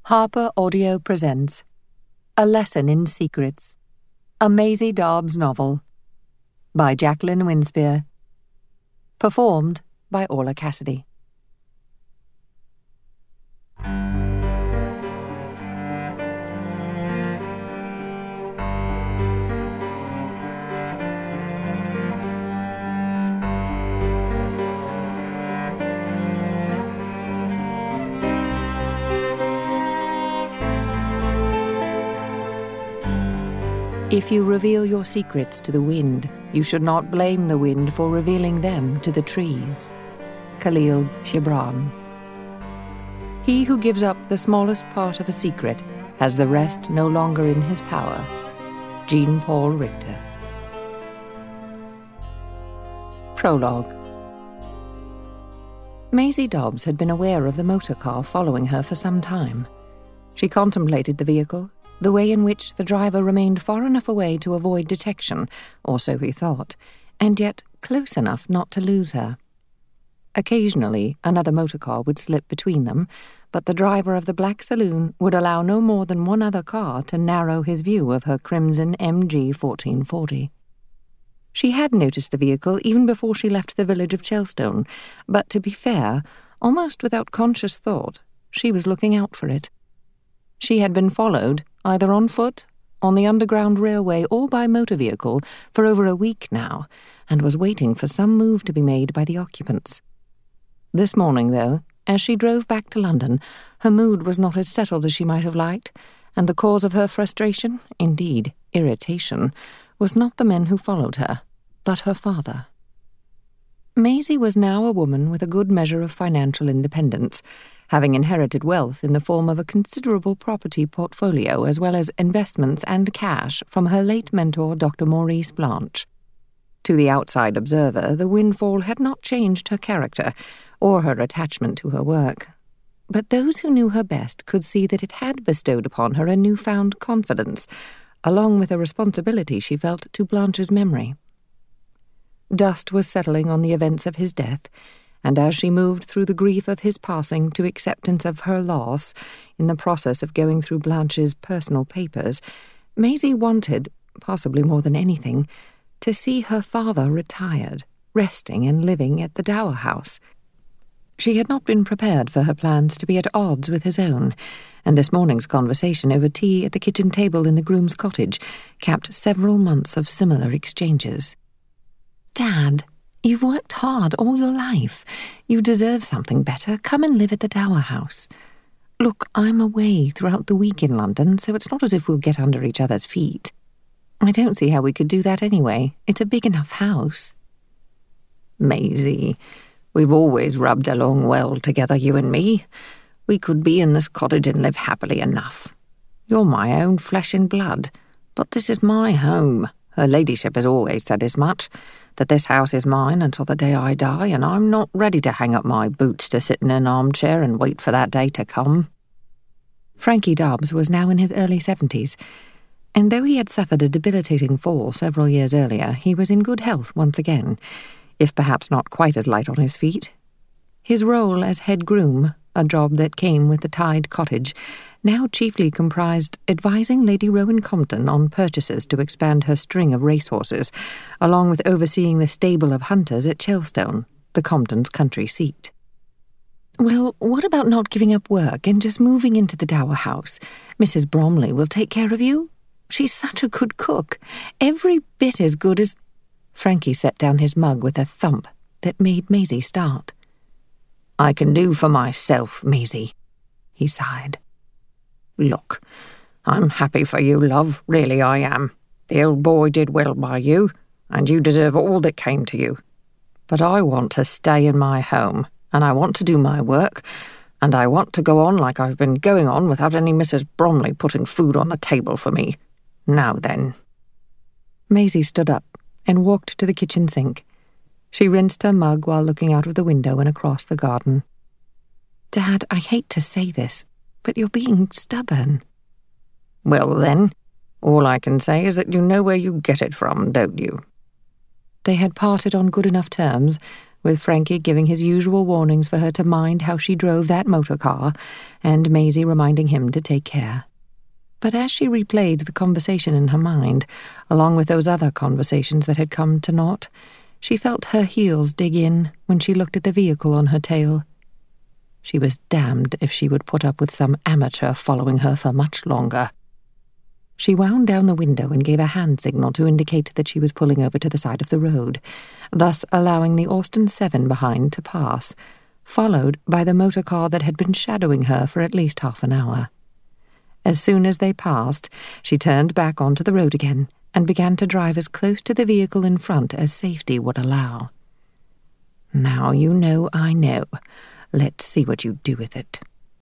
Harper Audio presents A Lesson in Secrets, a Maisie Dobbs novel, by Jacqueline Winspear, performed by Orla Cassidy. If you reveal your secrets to the wind, you should not blame the wind for revealing them to the trees. Khalil Gibran. He who gives up the smallest part of a secret has the rest no longer in his power. Jean-Paul Richter. Prologue. Maisie Dobbs had been aware of the motor car following her for some time. She contemplated the vehicle, the way in which the driver remained far enough away to avoid detection, or so he thought, and yet close enough not to lose her. Occasionally, another motor car would slip between them, but the driver of the black saloon would allow no more than one other car to narrow his view of her crimson MG 1440. She had noticed the vehicle even before she left the village of Chelstone, but to be fair, almost without conscious thought, she was looking out for it. She had been followed, either on foot, on the underground railway, or by motor vehicle, for over a week now, and was waiting for some move to be made by the occupants. This morning, though, as she drove back to London, her mood was not as settled as she might have liked, and the cause of her frustration, indeed irritation, was not the men who followed her, but her father. Maisie was now a woman with a good measure of financial independence, having inherited wealth in the form of a considerable property portfolio as well as investments and cash from her late mentor, Dr. Maurice Blanche. To the outside observer, the windfall had not changed her character or her attachment to her work, but those who knew her best could see that it had bestowed upon her a newfound confidence, along with a responsibility she felt to Blanche's memory. Dust was settling on the events of his death, and as she moved through the grief of his passing to acceptance of her loss, in the process of going through Blanche's personal papers, Maisie wanted, possibly more than anything, to see her father retired, resting and living at the Dower House. She had not been prepared for her plans to be at odds with his own, and this morning's conversation over tea at the kitchen table in the groom's cottage capped several months of similar exchanges. "Dad, you've worked hard all your life. You deserve something better. Come and live at the Dower House. Look, I'm away throughout the week in London, so it's not as if we'll get under each other's feet. I don't see how we could do that anyway. It's a big enough house." "Maisie, we've always rubbed along well together, you and me. We could be in this cottage and live happily enough. You're my own flesh and blood, but this is my home. Her ladyship has always said as much, that this house is mine until the day I die, and I'm not ready to hang up my boots to sit in an armchair and wait for that day to come." Frankie Dobbs was now in his early 70s, and though he had suffered a debilitating fall several years earlier, he was in good health once again, if perhaps not quite as light on his feet. His role as head groom, a job that came with the Tide cottage, now chiefly comprised advising Lady Rowan Compton on purchases to expand her string of racehorses, along with overseeing the stable of hunters at Chelstone, the Comptons' country seat. "Well, what about not giving up work and just moving into the Dower House? Mrs. Bromley will take care of you. She's such a good cook, every bit as good as—" Frankie set down his mug with a thump that made Maisie start. "I can do for myself, Maisie," he sighed. "Look, I'm happy for you, love, really I am. The old boy did well by you, and you deserve all that came to you. But I want to stay in my home, and I want to do my work, and I want to go on like I've been going on without any Mrs. Bromley putting food on the table for me. Now then." Maisie stood up and walked to the kitchen sink. She rinsed her mug while looking out of the window and across the garden. "Dad, I hate to say this, but you're being stubborn." "Well then, all I can say is that you know where you get it from, don't you?" They had parted on good enough terms, with Frankie giving his usual warnings for her to mind how she drove that motor car, and Maisie reminding him to take care. But as she replayed the conversation in her mind, along with those other conversations that had come to naught, she felt her heels dig in when she looked at the vehicle on her tail. She was damned if she would put up with some amateur following her for much longer. She wound down the window and gave a hand signal to indicate that she was pulling over to the side of the road, thus allowing the Austin 7 behind to pass, followed by the motor car that had been shadowing her for at least half an hour. As soon as they passed, she turned back onto the road again and began to drive as close to the vehicle in front as safety would allow. "Now you know I know. Let's see what you do with it."